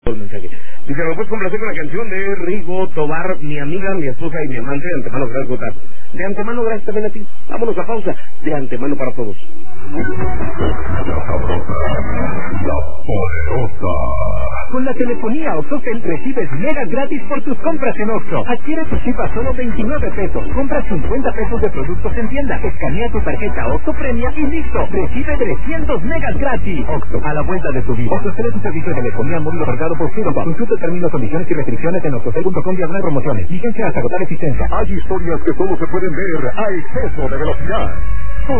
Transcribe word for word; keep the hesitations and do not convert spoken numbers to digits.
el mensaje. Dice, ¿me puedes complacer con la canción de Rigo Tobar, mi amiga, mi esposa y mi amante? De antemano, gracias, Gotas. De antemano, gracias también a ti. Vámonos a pausa. De antemano para todos. La sabrosa, la poderosa. Con la telefonía OXXOCEL recibes megas gratis por tus compras en Oxxo. Adquiere tu chip a solo veintinueve pesos. Compra cincuenta pesos de productos en tienda. Escanea tu tarjeta OXXO Premia y listo. Recibe trescientos megas gratis. Oxxo, a la vuelta de tu vida. OXXOCEL es un servicio de telefonía móvil ofertado por Fidelity. Consulta términos, condiciones y restricciones en oxxocel punto com diagonal promociones. Vigencia hasta agotar existencia. Hay historias que solo se pueden ver a exceso de velocidad.